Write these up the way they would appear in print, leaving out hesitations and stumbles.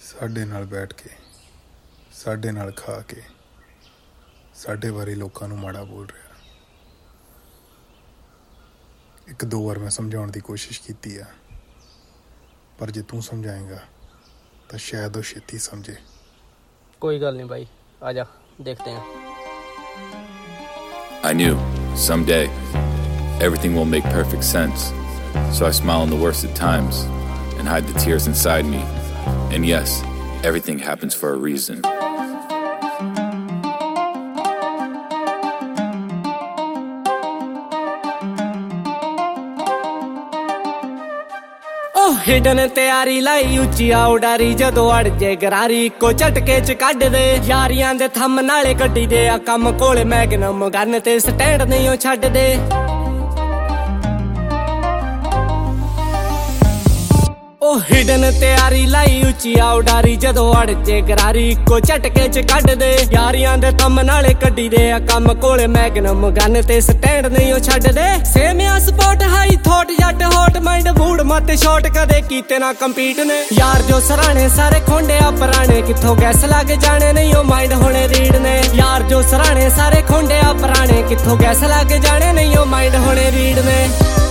ਸਾਡੇ ਨਾਲ ਬੈਠ ਕੇ, ਸਾਡੇ ਨਾਲ ਖਾ ਕੇ, ਸਾਡੇ ਬਾਰੇ ਲੋਕਾਂ ਨੂੰ ਮਾੜਾ ਬੋਲ ਰਿਹਾ। ਇੱਕ ਦੋ ਵਾਰ ਮੈਂ ਸਮਝਾਉਣ ਦੀ ਕੋਸ਼ਿਸ਼ ਕੀਤੀ ਆ, ਪਰ ਜੇ ਤੂੰ ਸਮਝਾਏਂਗਾ ਤਾਂ ਸ਼ਾਇਦ ਉਹ ਛੇਤੀ ਸਮਝੇ। कोई गल नहीं भाई, आजा देखते हैं। I knew someday everything will make perfect sense, so I smile on the worst at times and hide the tears inside me. And yes, everything happens for a reason. Hidden तैयारी लाई उच्ची आओ डारी जदों अड़ जे गरारी को झटके च कढ दे यारियां दे थम नाले कड्डी दे आ कम कोले मैगनम गन ते स्टैंड नहीं ओ छड्ड दे। ओ हिडन तैयारी लाई उच्ची आओ डारी जदों अड़ जे गरारी को झटके च कढ दे यारियां दे थम नाले कड्डी दे आ कम कोले मैगनम गन ते स्टैंड नहीं ओ छड्ड दे। सेमिया स्पॉट हाई थॉट जट हॉट माइंड मूड मत शॉट कदे कीते ना कंपीट ने यार जो सराणे सारे खोंडे आ पुराने किथों गैस लग जाने नहीं ओ माइंड होने रीड ने यार जो सराणे सारे खोंडे आ पुराने किथों गैस लग जाने नहीं ओ माइंड होने रीड ने।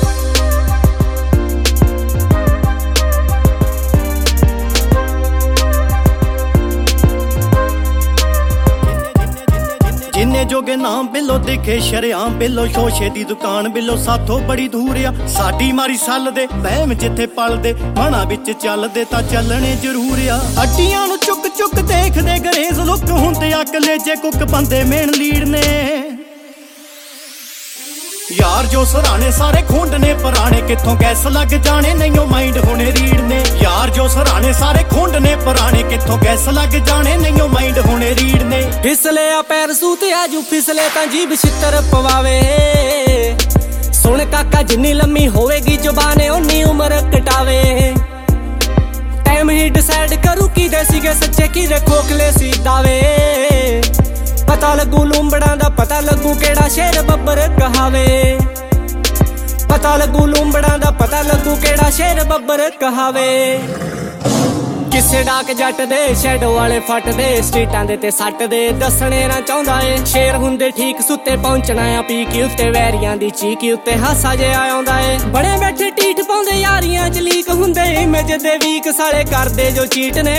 जिन्ने जोगे नाम बिलो दिखे शरेआम बिलो शोशे दी दुकान बिलो साथों बड़ी दूर आ साडी मारी सल दे बहम जिथे पल दे मना विच चल दे तां चलने जरूर आ अड्डियां नूं चुक चुक देख दे गरेज लुक हुंदे आ कलेजे कुक बंदे मेन लीड ने यार जो सराणे सारे खोंड ने पुराने किथों गैस लग जाने नहीं ओ माइंड होने रीड ने यार जो सराणे सारे खोंड ने पुराने किथों गैस लग जाने नहीं ओ माइंड होने रीड ने। फिसले आ पैर सूते आजू फिसले तां जीभ छित्तर पवावे सुन काका जिन्नी लम्मी होवेगी जुबाने उन्नी उम्र कटावे टाइम ही डिसाइड करू किदे सीगे सच्चे किदे खोखले सी दावे पता लगू लूंबड़ा दा पता लगू केड़ा शेर बब्बर कहावे पता लगू लूंबड़ा दा पता लगू केड़ा शेर बब्बर कहावे। किसे डाक जट दे शैडो वाले फट दे स्ट्रीटां दे ते सट दे दसणे ना चाहुंदा ए शेर हुंदे ठीक सुत्ते पहुंचना आ पीकी उत्ते वैरियां दी चीकी उत्ते हासा जे आउंदा ए बड़े बैठे टीठ पाउंदे यारियां च लीक हुंदे इमेज दे वीक साले करदे जो चीट ने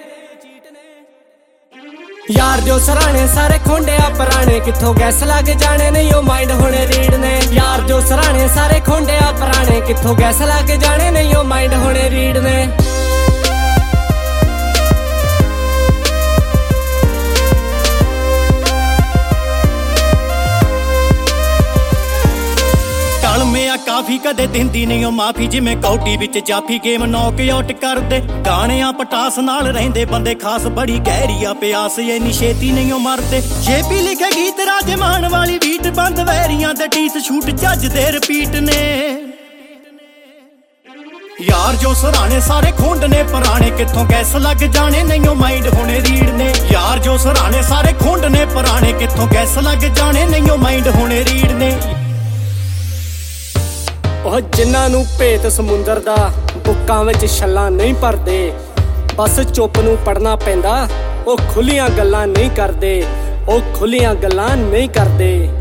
यार जो सराणे सारे खोंडे आ पुराने किथों गैस लग जाने नहीं ओ माइंड होने रीड ने यार जो सराणे सारे खोंडे आ पुराने किथों गैस लग जाने नहीं ओ माइंड होने रीड ने। मैं काफी कदे दिंदी नहीं ओ माफी जिमें कौटी विच जाफी गेम नॉक आउट कर दे गाने आ पटास नाल रहिंदे बंदे खास बड़ी गहरी आ प्यास इन्नी छेती नहीं ओ मरदे जेपी लिखे गीत राजमान वाली बीट बंद वैरियां दे टीस छूट जज दे रिपीट ने यार जो सराणे सारे खोंड ने पुराने किथों गैस लग जाने नहीं ओ माइंड होने रीड ने यार जो सराणे सारे खोंड ने पुराने किथों गैस लग जाने नहीं ओ माइंड होने रीड ने। ਉਹ ਜਿਨ੍ਹਾਂ ਨੂੰ ਭੇਤ ਸਮੁੰਦਰ ਦਾ ਬੁੱਕਾਂ ਵਿੱਚ ਛੱਲਾਂ ਨਹੀਂ ਭਰਦੇ ਬਸ ਚੁੱਪ ਨੂੰ ਪੜਨਾ ਪੈਂਦਾ ਉਹ ਖੁੱਲੀਆਂ ਗੱਲਾਂ ਨਹੀਂ ਕਰਦੇ ਉਹ ਖੁੱਲੀਆਂ ਗੱਲਾਂ ਨਹੀਂ ਕਰਦੇ।